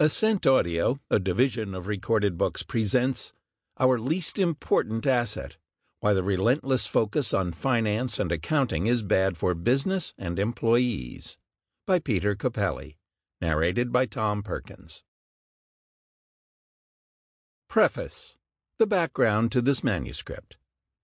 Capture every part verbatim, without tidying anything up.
Ascent Audio, a division of Recorded Books, presents Our Least Important Asset: Why the Relentless Focus on Finance and Accounting is Bad for Business and Employees, by Peter Capelli, narrated by Tom Perkins. Preface: The background to this manuscript.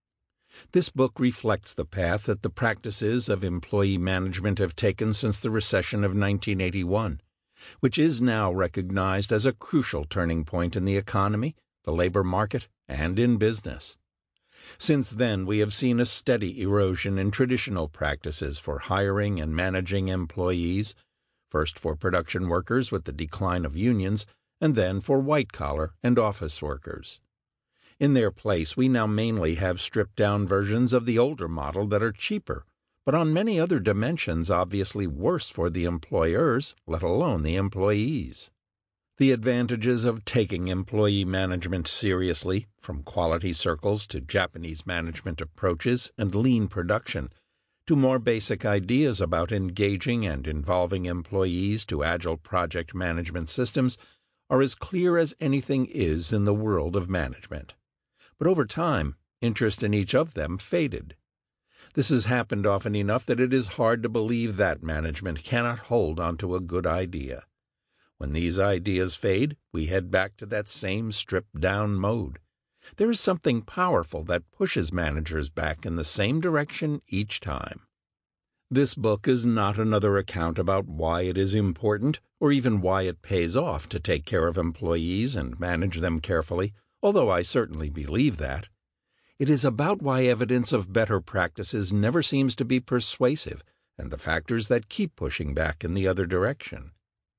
This book reflects the path that the practices of employee management have taken since the recession of nineteen eighty-one, which is now recognized as a crucial turning point in the economy, the labor market, and in business. Since then, we have seen a steady erosion in traditional practices for hiring and managing employees, first for production workers with the decline of unions, and then for white-collar and office workers. In their place, we now mainly have stripped-down versions of the older model that are cheaper, but on many other dimensions obviously worse for the employers, let alone the employees. The advantages of taking employee management seriously, from quality circles to Japanese management approaches and lean production, to more basic ideas about engaging and involving employees to agile project management systems, are as clear as anything is in the world of management. But over time, interest in each of them faded. This has happened often enough that it is hard to believe that management cannot hold onto a good idea. When these ideas fade, we head back to that same stripped-down mode. There is something powerful that pushes managers back in the same direction each time. This book is not another account about why it is important, or even why it pays off to take care of employees and manage them carefully, although I certainly believe that. It is about why evidence of better practices never seems to be persuasive, and the factors that keep pushing back in the other direction.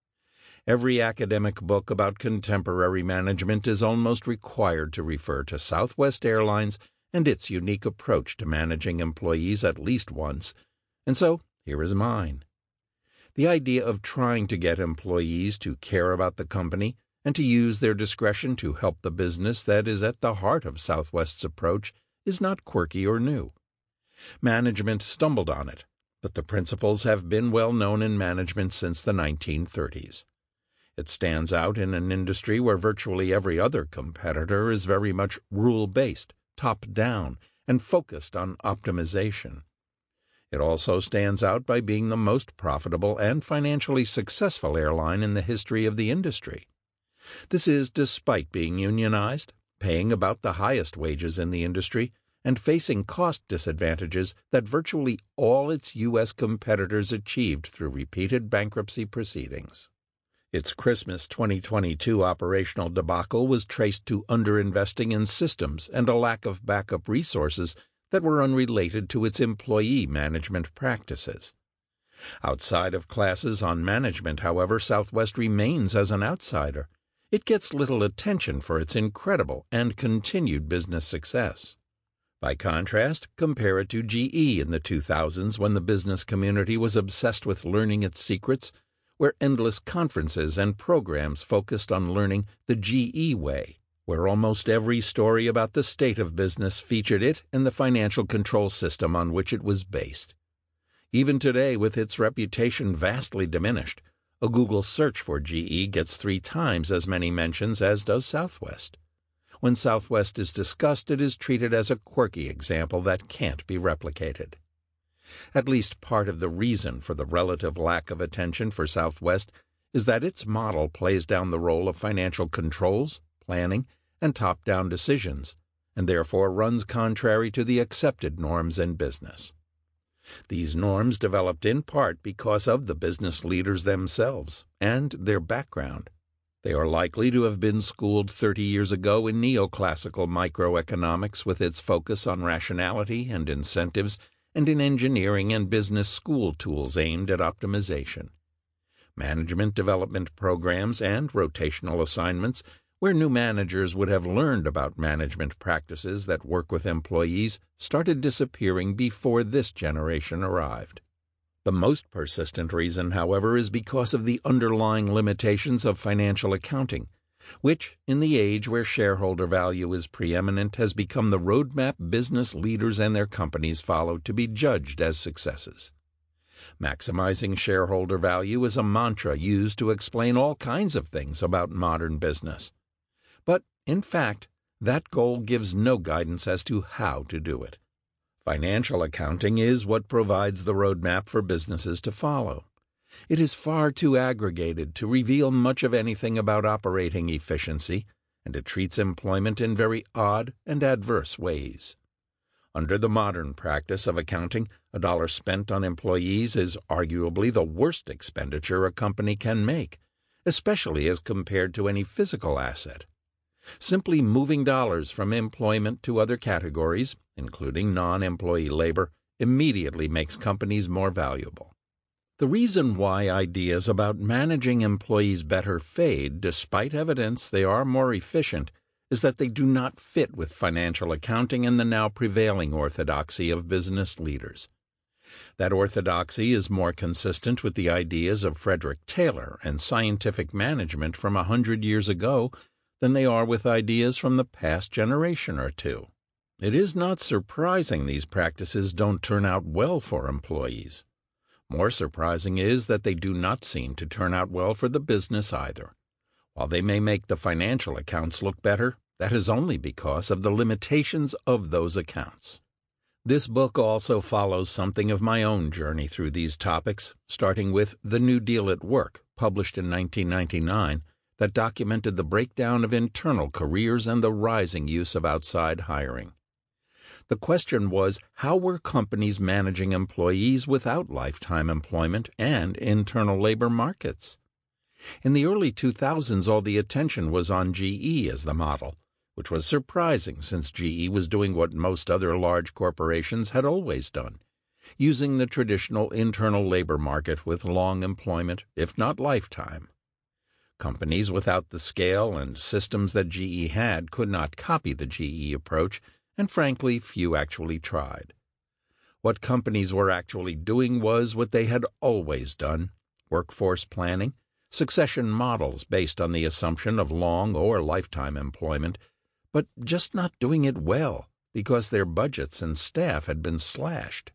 Every academic book about contemporary management is almost required to refer to Southwest Airlines and its unique approach to managing employees at least once, and so here is mine. The idea of trying to get employees to care about the company and to use their discretion to help the business that is at the heart of Southwest's approach is not quirky or new. Management stumbled on it, but the principles have been well known in management since the nineteen thirties. It stands out in an industry where virtually every other competitor is very much rule-based, top-down, and focused on optimization. It also stands out by being the most profitable and financially successful airline in the history of the industry. This is despite being unionized, paying about the highest wages in the industry, and facing cost disadvantages that virtually all its U S competitors achieved through repeated bankruptcy proceedings. Its Christmas twenty twenty-two operational debacle was traced to underinvesting in systems and a lack of backup resources that were unrelated to its employee management practices. Outside of classes on management, however, Southwest remains as an outsider. It gets little attention for its incredible and continued business success. By contrast, compare it to G E in the two thousands when the business community was obsessed with learning its secrets, where endless conferences and programs focused on learning the G E way, where almost every story about the state of business featured it and the financial control system on which it was based. Even today, with its reputation vastly diminished, a Google search for G E gets three times as many mentions as does Southwest. When Southwest is discussed, it is treated as a quirky example that can't be replicated. At least part of the reason for the relative lack of attention for Southwest is that its model plays down the role of financial controls, planning, and top-down decisions, and therefore runs contrary to the accepted norms in business. These norms developed in part because of the business leaders themselves and their background. They are likely to have been schooled thirty years ago in neoclassical microeconomics with its focus on rationality and incentives, and in engineering and business school tools aimed at optimization. Management development programs and rotational assignments where new managers would have learned about management practices that work with employees started disappearing before this generation arrived. The most persistent reason, however, is because of the underlying limitations of financial accounting, which, in the age where shareholder value is preeminent, has become the roadmap business leaders and their companies follow to be judged as successes. Maximizing shareholder value is a mantra used to explain all kinds of things about modern business. But, in fact, that goal gives no guidance as to how to do it. Financial accounting is what provides the roadmap for businesses to follow. It is far too aggregated to reveal much of anything about operating efficiency, and it treats employment in very odd and adverse ways. Under the modern practice of accounting, a dollar spent on employees is arguably the worst expenditure a company can make, especially as compared to any physical asset. Simply moving dollars from employment to other categories, including non-employee labor, immediately makes companies more valuable. The reason why ideas about managing employees better fade despite evidence they are more efficient is that they do not fit with financial accounting and the now prevailing orthodoxy of business leaders. That orthodoxy is more consistent with the ideas of Frederick Taylor and scientific management from a hundred years ago than they are with ideas from the past generation or two. It is not surprising these practices don't turn out well for employees. More surprising is that they do not seem to turn out well for the business either. While they may make the financial accounts look better, that is only because of the limitations of those accounts. This book also follows something of my own journey through these topics, starting with The New Deal at Work, published in nineteen ninety-nine, that documented the breakdown of internal careers and the rising use of outside hiring. The question was, how were companies managing employees without lifetime employment and internal labor markets? In the early two thousands, all the attention was on G E as the model, which was surprising since G E was doing what most other large corporations had always done, using the traditional internal labor market with long employment, if not lifetime. Companies without the scale and systems that G E had could not copy the G E approach, and frankly, few actually tried. What companies were actually doing was what they had always done: workforce planning, succession models based on the assumption of long or lifetime employment, but just not doing it well because their budgets and staff had been slashed.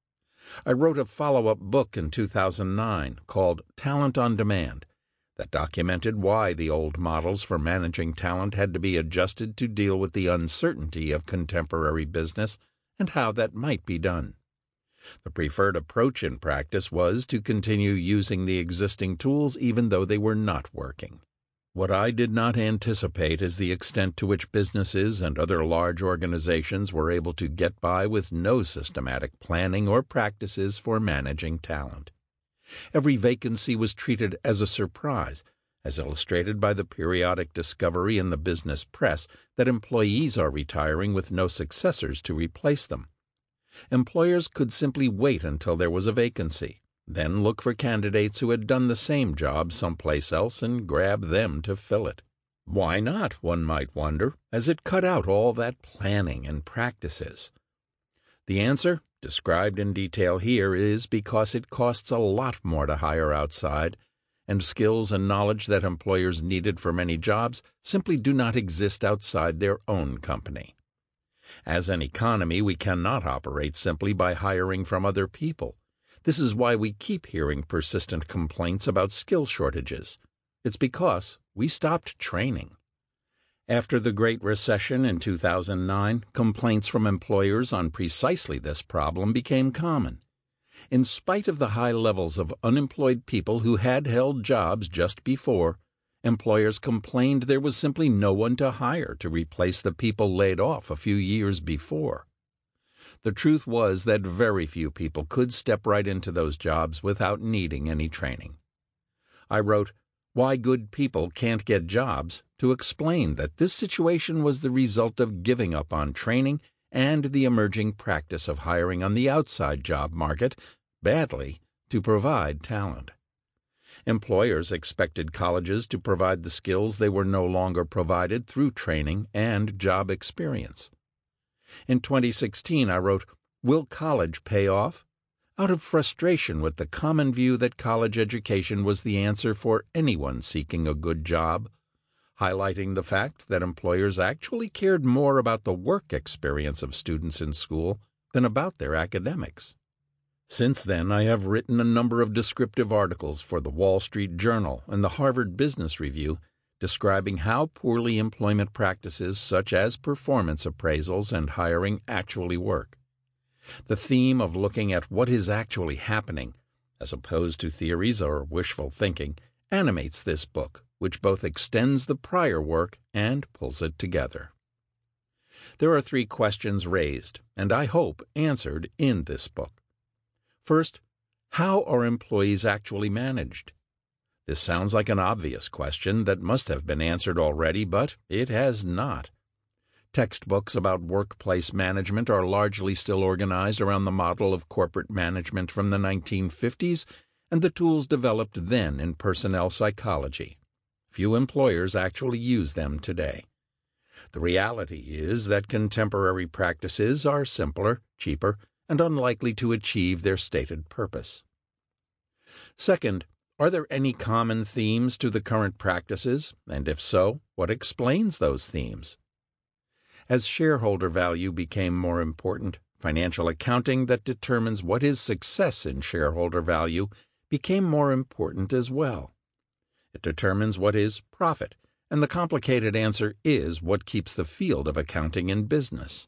I wrote a follow-up book in two thousand nine called Talent on Demand that documented why the old models for managing talent had to be adjusted to deal with the uncertainty of contemporary business and how that might be done. The preferred approach in practice was to continue using the existing tools even though they were not working. What I did not anticipate is the extent to which businesses and other large organizations were able to get by with no systematic planning or practices for managing talent. Every vacancy was treated as a surprise, as illustrated by the periodic discovery in the business press that employees are retiring with no successors to replace them. Employers could simply wait until there was a vacancy, then look for candidates who had done the same job someplace else and grab them to fill it. Why not, one might wonder, as it cut out all that planning and practices? The answer, described in detail here, is because it costs a lot more to hire outside, and skills and knowledge that employers needed for many jobs simply do not exist outside their own company. As an economy, we cannot operate simply by hiring from other people. This is why we keep hearing persistent complaints about skill shortages. It's because we stopped training. After the Great Recession in two thousand nine, complaints from employers on precisely this problem became common. In spite of the high levels of unemployed people who had held jobs just before, employers complained there was simply no one to hire to replace the people laid off a few years before. The truth was that very few people could step right into those jobs without needing any training. I wrote, Why Good People Can't Get Jobs, to explain that this situation was the result of giving up on training and the emerging practice of hiring on the outside job market, badly, to provide talent. Employers expected colleges to provide the skills they were no longer provided through training and job experience. In twenty sixteen, I wrote, Will college pay off? Out of frustration with the common view that college education was the answer for anyone seeking a good job, highlighting the fact that employers actually cared more about the work experience of students in school than about their academics. Since then, I have written a number of descriptive articles for the Wall Street Journal and the Harvard Business Review describing how poorly employment practices such as performance appraisals and hiring actually work. The theme of looking at what is actually happening, as opposed to theories or wishful thinking, animates this book, which both extends the prior work and pulls it together. There are three questions raised, and I hope answered in this book. First, how are employees actually managed? This sounds like an obvious question that must have been answered already, but it has not. Textbooks about workplace management are largely still organized around the model of corporate management from the nineteen fifties and the tools developed then in personnel psychology. Few employers actually use them today. The reality is that contemporary practices are simpler, cheaper, and unlikely to achieve their stated purpose. Second, are there any common themes to the current practices, and if so, what explains those themes? As shareholder value became more important, financial accounting that determines what is success in shareholder value became more important as well. It determines what is profit, and the complicated answer is what keeps the field of accounting in business.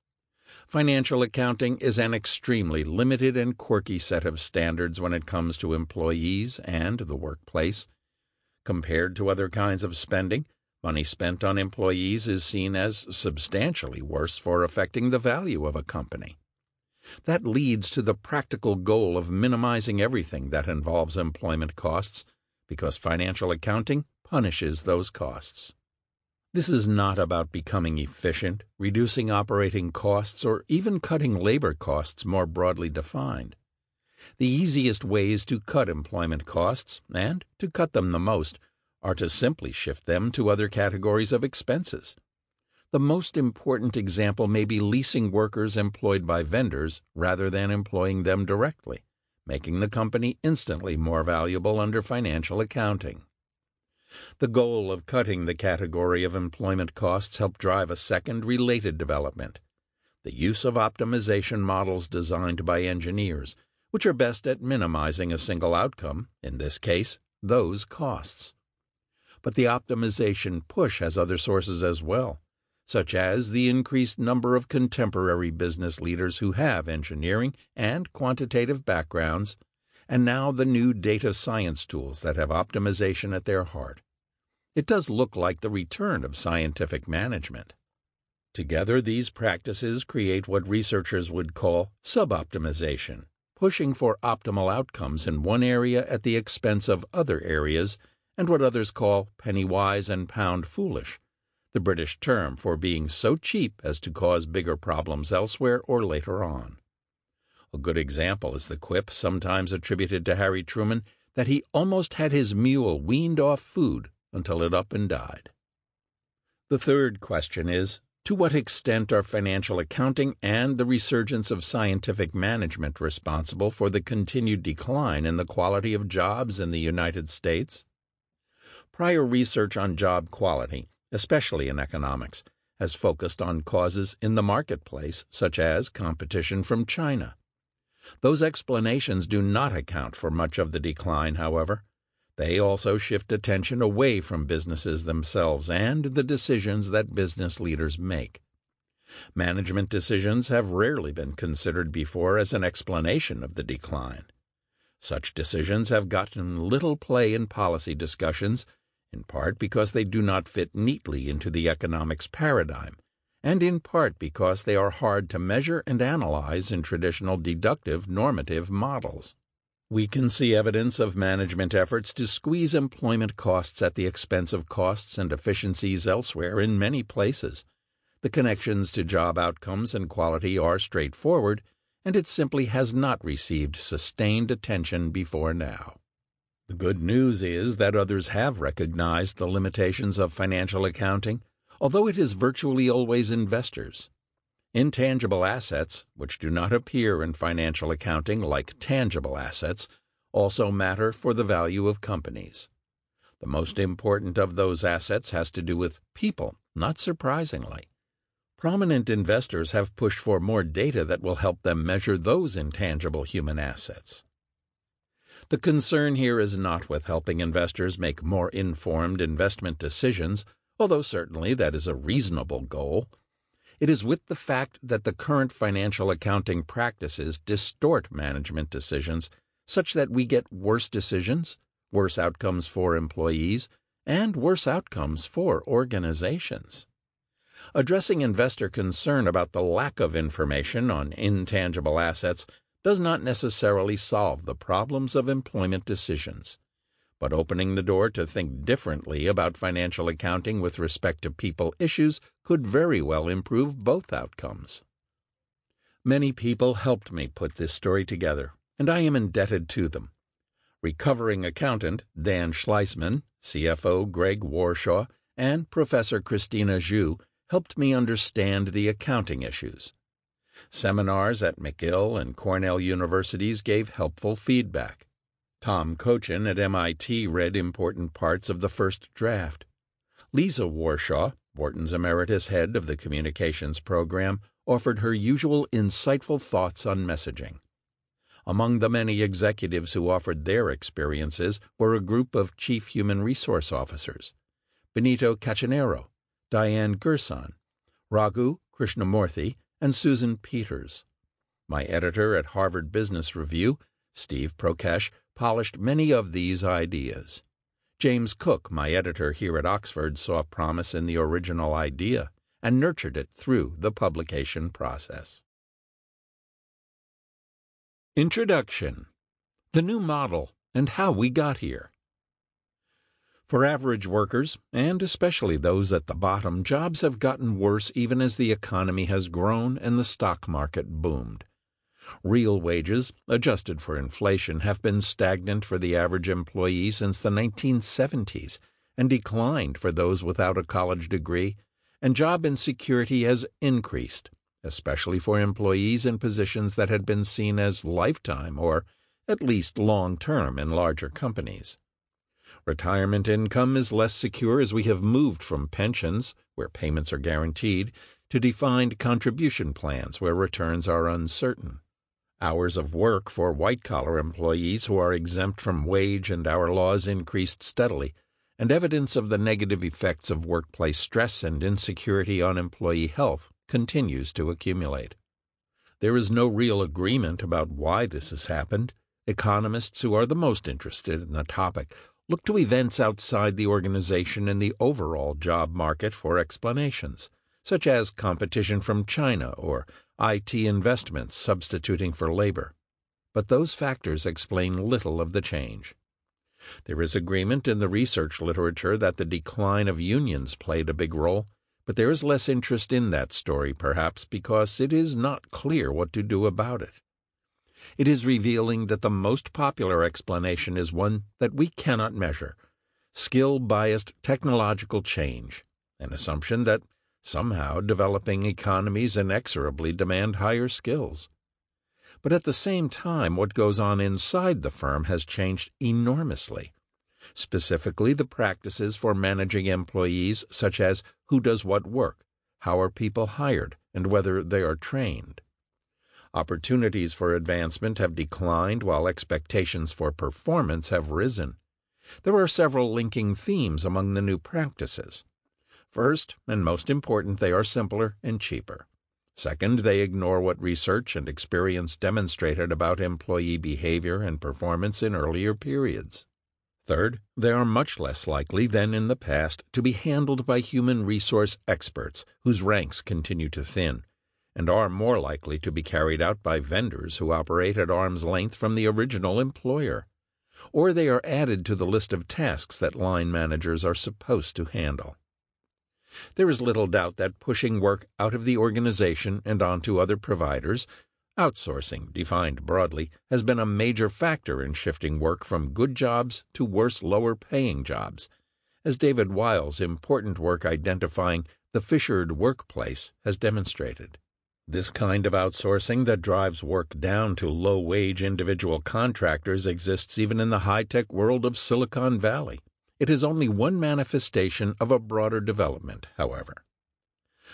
Financial accounting is an extremely limited and quirky set of standards when it comes to employees and the workplace. Compared to other kinds of spending, money spent on employees is seen as substantially worse for affecting the value of a company. That leads to the practical goal of minimizing everything that involves employment costs, because financial accounting punishes those costs. This is not about becoming efficient, reducing operating costs, or even cutting labor costs more broadly defined. The easiest ways to cut employment costs, and to cut them the most, are to simply shift them to other categories of expenses. The most important example may be leasing workers employed by vendors rather than employing them directly, making the company instantly more valuable under financial accounting. The goal of cutting the category of employment costs helped drive a second related development, the use of optimization models designed by engineers, which are best at minimizing a single outcome, in this case, those costs. But the optimization push has other sources as well, such as the increased number of contemporary business leaders who have engineering and quantitative backgrounds, and now the new data science tools that have optimization at their heart. It does look like the return of scientific management. Together, these practices create what researchers would call sub-optimization, pushing for optimal outcomes in one area at the expense of other areas, and what others call penny-wise and pound-foolish, the British term for being so cheap as to cause bigger problems elsewhere or later on. A good example is the quip sometimes attributed to Harry Truman that he almost had his mule weaned off food until it up and died. The third question is, to what extent are financial accounting and the resurgence of scientific management responsible for the continued decline in the quality of jobs in the United States? Prior research on job quality, especially in economics, has focused on causes in the marketplace, such as competition from China. Those explanations do not account for much of the decline, however. They also shift attention away from businesses themselves and the decisions that business leaders make. Management decisions have rarely been considered before as an explanation of the decline. Such decisions have gotten little play in policy discussions, in part because they do not fit neatly into the economics paradigm, and in part because they are hard to measure and analyze in traditional deductive normative models. We can see evidence of management efforts to squeeze employment costs at the expense of costs and efficiencies elsewhere in many places. The connections to job outcomes and quality are straightforward, and it simply has not received sustained attention before now. The good news is that others have recognized the limitations of financial accounting, although it is virtually always investors. Intangible assets, which do not appear in financial accounting like tangible assets, also matter for the value of companies. The most important of those assets has to do with people, not surprisingly. Prominent investors have pushed for more data that will help them measure those intangible human assets. The concern here is not with helping investors make more informed investment decisions, although certainly that is a reasonable goal. It is with the fact that the current financial accounting practices distort management decisions such that we get worse decisions, worse outcomes for employees, and worse outcomes for organizations. Addressing investor concern about the lack of information on intangible assets does not necessarily solve the problems of employment decisions, but opening the door to think differently about financial accounting with respect to people issues could very well improve both outcomes. Many people helped me put this story together, and I am indebted to them. Recovering accountant Dan Schleisman, C F O Greg Warshaw, and Professor Christina Zhu helped me understand the accounting issues. Seminars at McGill and Cornell universities gave helpful feedback. Tom Cochin at M I T read important parts of the first draft. Lisa Warshaw, Wharton's emeritus head of the communications program, offered her usual insightful thoughts on messaging. Among the many executives who offered their experiences were a group of chief human resource officers: Benito Cacinero, Diane Gerson, Raghu Krishnamurthy, and Susan Peters. My editor at Harvard Business Review, Steve Prokesh, polished many of these ideas. James Cook, my editor here at Oxford, saw promise in the original idea and nurtured it through the publication process. Introduction: The New Model and How We Got Here. For average workers, and especially those at the bottom, jobs have gotten worse even as the economy has grown and the stock market boomed. Real wages, adjusted for inflation, have been stagnant for the average employee since the nineteen seventies and declined for those without a college degree, and job insecurity has increased, especially for employees in positions that had been seen as lifetime or at least long-term in larger companies. Retirement income is less secure as we have moved from pensions, where payments are guaranteed, to defined contribution plans where returns are uncertain. Hours of work for white-collar employees who are exempt from wage and hour laws increased steadily, and evidence of the negative effects of workplace stress and insecurity on employee health continues to accumulate. There is no real agreement about why this has happened. Economists who are the most interested in the topic look to events outside the organization and the overall job market for explanations, such as competition from China or I T investments substituting for labor. But those factors explain little of the change. There is agreement in the research literature that the decline of unions played a big role, but there is less interest in that story, perhaps because it is not clear what to do about it. It is revealing that the most popular explanation is one that we cannot measure: skill-biased technological change, an assumption that somehow developing economies inexorably demand higher skills. But at the same time, what goes on inside the firm has changed enormously. Specifically, the practices for managing employees, such as who does what work, how are people hired, and whether they are trained. Opportunities for advancement have declined while expectations for performance have risen. There are several linking themes among the new practices. First, and most important, they are simpler and cheaper. Second, they ignore what research and experience demonstrated about employee behavior and performance in earlier periods. Third, they are much less likely than in the past to be handled by human resource experts whose ranks continue to thin, and are more likely to be carried out by vendors who operate at arm's length from the original employer. Or they are added to the list of tasks that line managers are supposed to handle. There is little doubt that pushing work out of the organization and onto other providers, outsourcing, defined broadly, has been a major factor in shifting work from good jobs to worse, lower-paying jobs, as David Weil's important work identifying the fissured workplace has demonstrated. This kind of outsourcing that drives work down to low-wage individual contractors exists even in the high-tech world of Silicon Valley. It is only one manifestation of a broader development, however.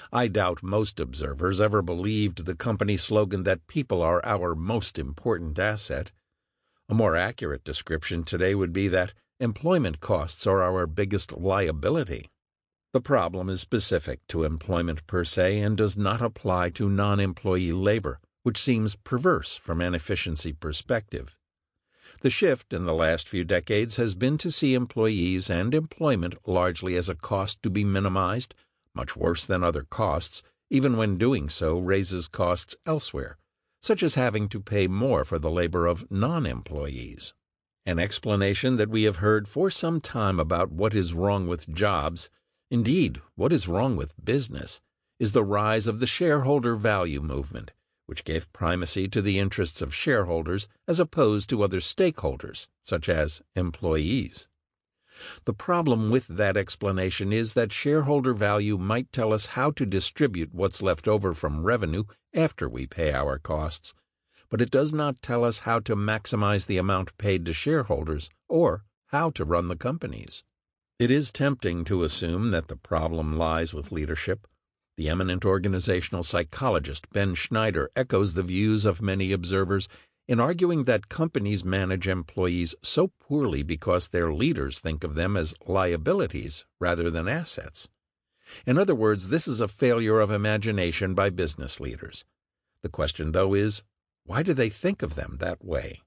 I doubt most observers ever believed the company slogan that people are our most important asset. A more accurate description today would be that employment costs are our biggest liability. The problem is specific to employment per se and does not apply to non-employee labor, which seems perverse from an efficiency perspective. The shift in the last few decades has been to see employees and employment largely as a cost to be minimized, much worse than other costs, even when doing so raises costs elsewhere, such as having to pay more for the labor of non-employees. An explanation that we have heard for some time about what is wrong with jobs, indeed, what is wrong with business, is the rise of the shareholder value movement, which gave primacy to the interests of shareholders as opposed to other stakeholders, such as employees. The problem with that explanation is that shareholder value might tell us how to distribute what's left over from revenue after we pay our costs, but it does not tell us how to maximize the amount paid to shareholders or how to run the companies. It is tempting to assume that the problem lies with leadership. The eminent organizational psychologist Ben Schneider echoes the views of many observers in arguing that companies manage employees so poorly because their leaders think of them as liabilities rather than assets. In other words, this is a failure of imagination by business leaders. The question, though, is, why do they think of them that way?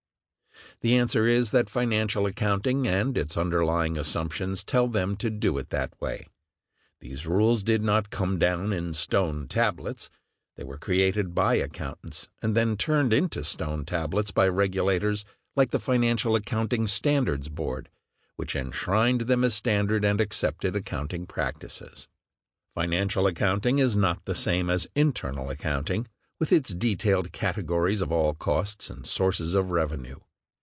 The answer is that financial accounting and its underlying assumptions tell them to do it that way. These rules did not come down in stone tablets. They were created by accountants and then turned into stone tablets by regulators like the Financial Accounting Standards Board, which enshrined them as standard and accepted accounting practices. Financial accounting is not the same as internal accounting, with its detailed categories of all costs and sources of revenue.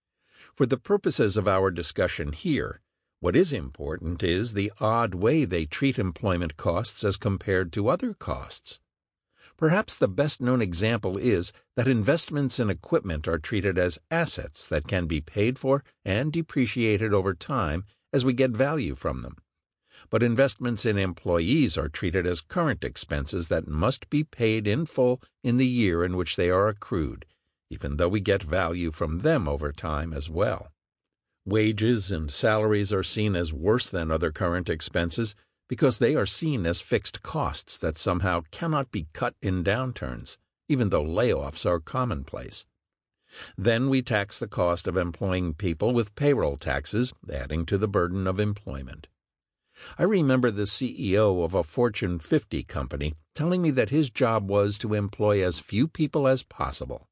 For the purposes of our discussion here, what is important is the odd way they treat employment costs as compared to other costs. Perhaps the best-known example is that investments in equipment are treated as assets that can be paid for and depreciated over time as we get value from them. But investments in employees are treated as current expenses that must be paid in full in the year in which they are accrued, even though we get value from them over time as well. Wages and salaries are seen as worse than other current expenses because they are seen as fixed costs that somehow cannot be cut in downturns, even though layoffs are commonplace. Then we tax the cost of employing people with payroll taxes, adding to the burden of employment. I remember the C E O of a Fortune fifty company telling me that his job was to employ as few people as possible.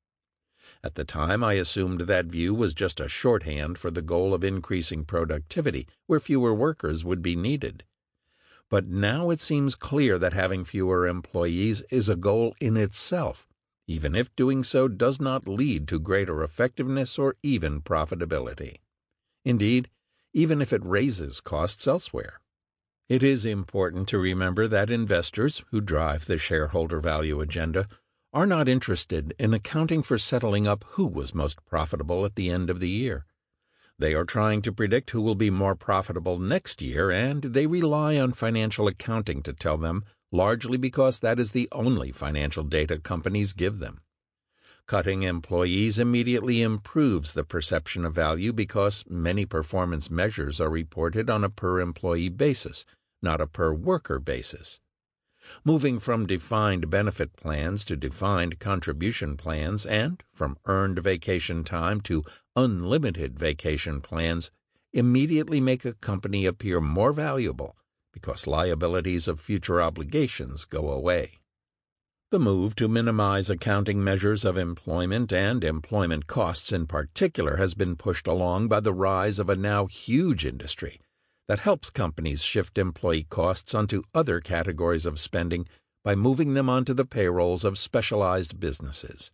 At the time, I assumed that view was just a shorthand for the goal of increasing productivity, where fewer workers would be needed. But now it seems clear that having fewer employees is a goal in itself, even if doing so does not lead to greater effectiveness or even profitability. Indeed, even if it raises costs elsewhere. It is important to remember that investors who drive the shareholder value agenda are not interested in accounting for settling up who was most profitable at the end of the year. They are trying to predict who will be more profitable next year, and they rely on financial accounting to tell them, largely because that is the only financial data companies give them. Cutting employees immediately improves the perception of value because many performance measures are reported on a per-employee basis, not a per-worker basis. Moving from defined benefit plans to defined contribution plans and from earned vacation time to unlimited vacation plans immediately make a company appear more valuable because liabilities of future obligations go away. The move to minimize accounting measures of employment and employment costs in particular has been pushed along by the rise of a now huge industry that helps companies shift employee costs onto other categories of spending by moving them onto the payrolls of specialized businesses.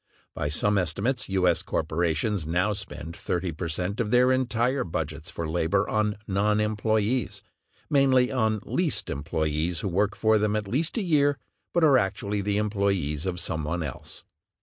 By some estimates, U S corporations now spend thirty percent of their entire budgets for labor on non-employees, mainly on leased employees who work for them at least a year but are actually the employees of someone else.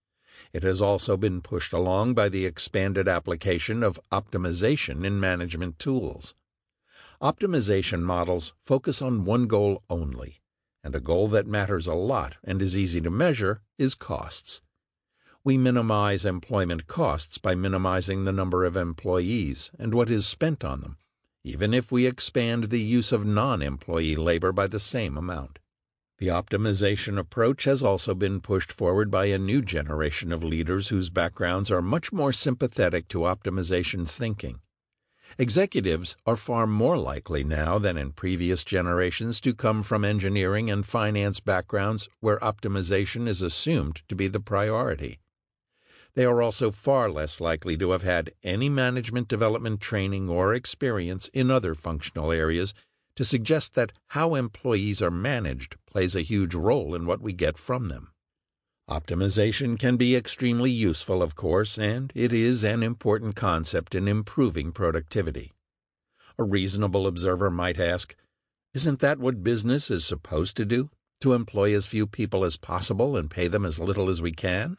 It has also been pushed along by the expanded application of optimization in management tools. Optimization models focus on one goal only, and a goal that matters a lot and is easy to measure is costs. We minimize employment costs by minimizing the number of employees and what is spent on them, even if we expand the use of non-employee labor by the same amount. The optimization approach has also been pushed forward by a new generation of leaders whose backgrounds are much more sympathetic to optimization thinking. Executives are far more likely now than in previous generations to come from engineering and finance backgrounds where optimization is assumed to be the priority. They are also far less likely to have had any management development training or experience in other functional areas to suggest that how employees are managed plays a huge role in what we get from them. Optimization can be extremely useful, of course, and it is an important concept in improving productivity. A reasonable observer might ask, isn't that what business is supposed to do, to employ as few people as possible and pay them as little as we can?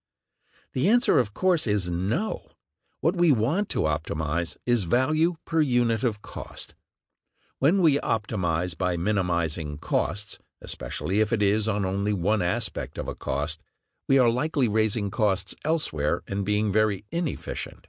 The answer, of course, is no. What we want to optimize is value per unit of cost. When we optimize by minimizing costs, especially if it is on only one aspect of a cost, we are likely raising costs elsewhere and being very inefficient.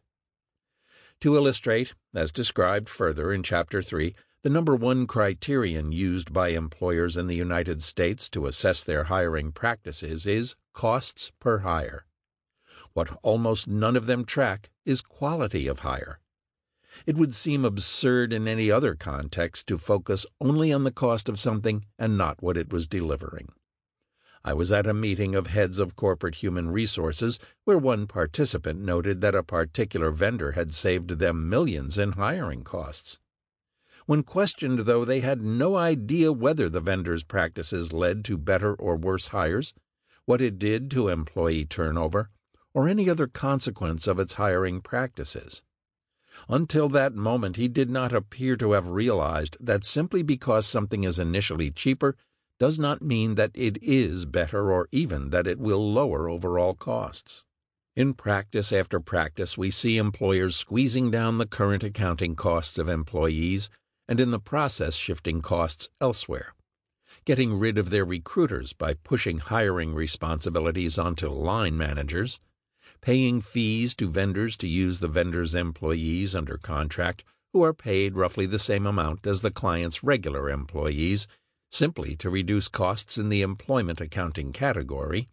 To illustrate, as described further in Chapter three, the number one criterion used by employers in the United States to assess their hiring practices is costs per hire. What almost none of them track is quality of hire. It would seem absurd in any other context to focus only on the cost of something and not what it was delivering. I was at a meeting of heads of corporate human resources where one participant noted that a particular vendor had saved them millions in hiring costs. When questioned, though, they had no idea whether the vendor's practices led to better or worse hires, what it did to employee turnover, or any other consequence of its hiring practices. Until that moment, he did not appear to have realized that simply because something is initially cheaper does not mean that it is better or even that it will lower overall costs. In practice after practice, we see employers squeezing down the current accounting costs of employees and in the process shifting costs elsewhere, getting rid of their recruiters by pushing hiring responsibilities onto line managers, paying fees to vendors to use the vendor's employees under contract who are paid roughly the same amount as the client's regular employees, simply to reduce costs in the employment accounting category,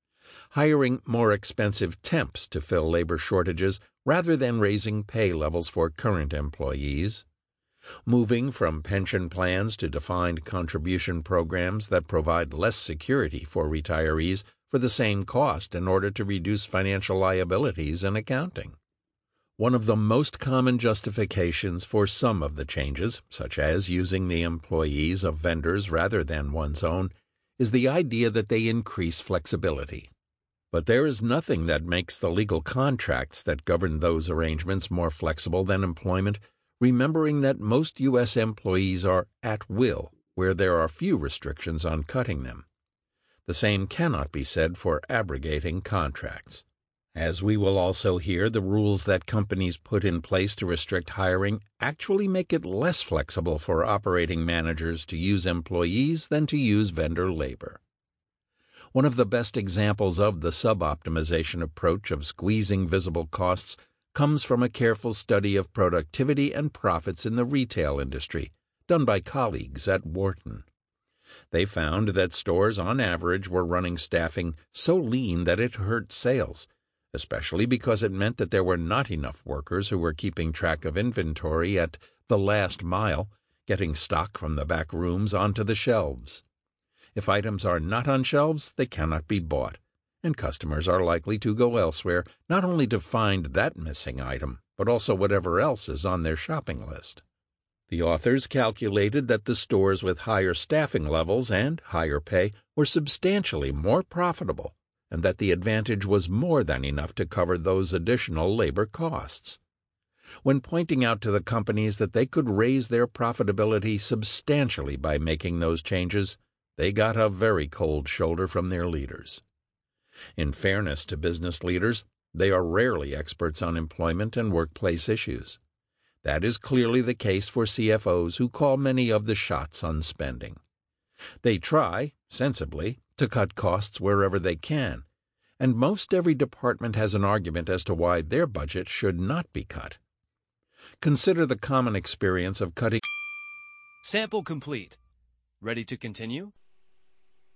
hiring more expensive temps to fill labor shortages rather than raising pay levels for current employees, moving from pension plans to defined contribution programs that provide less security for retirees for the same cost in order to reduce financial liabilities in accounting. One of the most common justifications for some of the changes, such as using the employees of vendors rather than one's own, is the idea that they increase flexibility. But there is nothing that makes the legal contracts that govern those arrangements more flexible than employment, remembering that most U S employees are at will, where there are few restrictions on cutting them. The same cannot be said for abrogating contracts. As we will also hear, the rules that companies put in place to restrict hiring actually make it less flexible for operating managers to use employees than to use vendor labor. One of the best examples of the sub-optimization approach of squeezing visible costs comes from a careful study of productivity and profits in the retail industry, done by colleagues at Wharton. They found that stores on average were running staffing so lean that it hurt sales, especially because it meant that there were not enough workers who were keeping track of inventory at the last mile, getting stock from the back rooms onto the shelves. If items are not on shelves, they cannot be bought, and customers are likely to go elsewhere not only to find that missing item, but also whatever else is on their shopping list. The authors calculated that the stores with higher staffing levels and higher pay were substantially more profitable, and that the advantage was more than enough to cover those additional labor costs. When pointing out to the companies that they could raise their profitability substantially by making those changes, they got a very cold shoulder from their leaders. In fairness to business leaders, they are rarely experts on employment and workplace issues. That is clearly the case for C F Os who call many of the shots on spending. They try, sensibly, to cut costs wherever they can, and most every department has an argument as to why their budget should not be cut. Consider the common experience of cutting. Sample complete. Ready to continue?